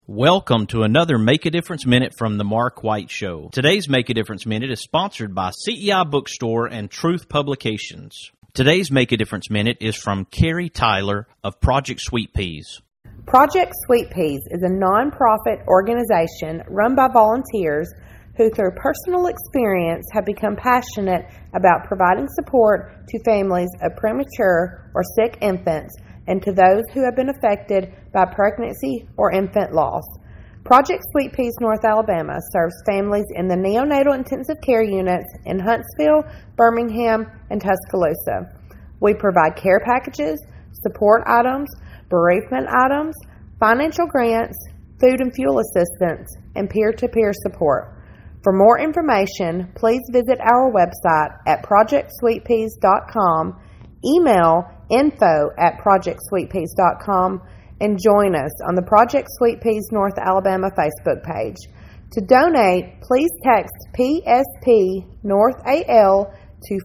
Welcome to another Make a Difference Minute from the Mark White Show. Today's Make a Difference Minute is sponsored by CEI Bookstore and Truth Publications. Today's Make a Difference Minute is from Carrie Tyler of Project Sweet Peas. Project Sweet Peas is a non-profit organization run by volunteers who, through personal experience, have become passionate about providing support to families of premature or sick infants and to those who have been affected by pregnancy or infant loss. Project Sweet Peas North Alabama serves families in the neonatal intensive care units in Huntsville, Birmingham, and Tuscaloosa. We provide care packages, support items, bereavement items, financial grants, food and fuel assistance, and peer-to-peer support. For more information, please visit our website at projectsweetpeas.com, email info@projectsweetpeas.com, and join us on the Project Sweet Peas North Alabama Facebook page. To donate, please text PSP North AL to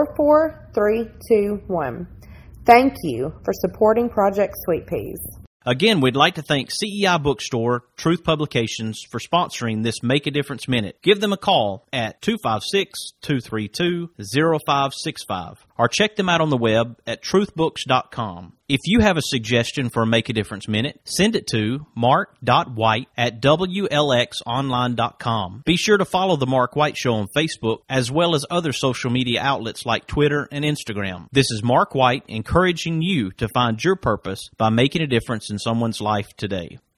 44321. Thank you for supporting Project Sweet Peas. Again, we'd like to thank CEI Bookstore, Truth Publications for sponsoring this Make a Difference Minute. Give them a call at 256-232-0565 or check them out on the web at truthbooks.com. If you have a suggestion for a Make a Difference Minute, send it to mark.white@wlxonline.com. Be sure to follow The Mark White Show on Facebook as well as other social media outlets like Twitter and Instagram. This is Mark White encouraging you to find your purpose by making a difference in someone's life today.